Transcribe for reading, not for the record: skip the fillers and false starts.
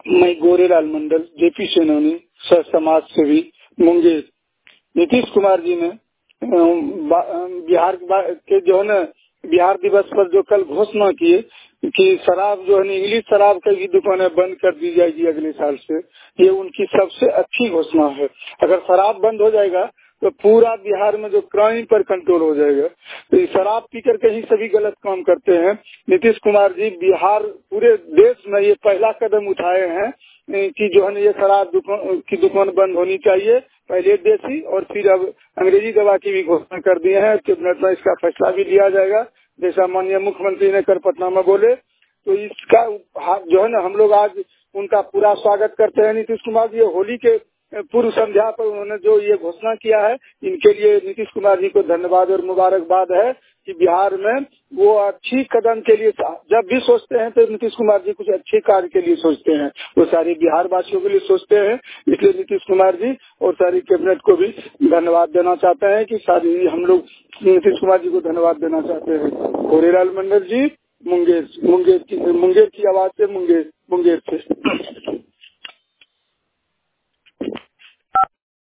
मैं गोरेलाल मंडल, जेपी सेनानी, सह समाज सेवी, मुंगेर। नीतीश कुमार जी ने बिहार के जो है न बिहार दिवस पर जो कल घोषणा किए कि शराब जो है न इंग्लिश शराब की भी दुकानें बंद कर दी जाएगी अगले साल से, ये उनकी सबसे अच्छी घोषणा है। अगर शराब बंद हो जाएगा तो पूरा बिहार में जो क्राइम पर कंट्रोल हो जाएगा। तो शराब पी करके ही सभी गलत काम करते हैं। नीतीश कुमार जी बिहार पूरे देश में ये पहला कदम उठाए हैं कि जो है ये शराब की दुकान बंद होनी चाहिए। पहले देसी और फिर अब अंग्रेजी दवा की भी घोषणा कर दिए हैं। कैबिनेट में इसका फैसला भी लिया जाएगा, जैसा माननीय मुख्यमंत्री ने कल पटना में बोले। तो इसका जो है ना हम लोग आज उनका पूरा स्वागत करते हैं। नीतीश कुमार जी होली के पूर्व संध्या पर उन्होंने जो ये घोषणा किया है, इनके लिए नीतीश कुमार जी को धन्यवाद और मुबारकबाद है कि बिहार में वो अच्छी कदम के लिए जब भी सोचते हैं तो नीतीश कुमार जी कुछ अच्छे कार्य के लिए सोचते हैं, वो सारे बिहार वासियों के लिए सोचते हैं। इसलिए नीतीश कुमार जी और सारी कैबिनेट को भी धन्यवाद देना चाहते हैं कि सारी हम लोग नीतीश कुमार जी को धन्यवाद देना चाहते हैं। गोरेलाल मंडल जी, मुंगेर की आवाज से, मुंगेर से।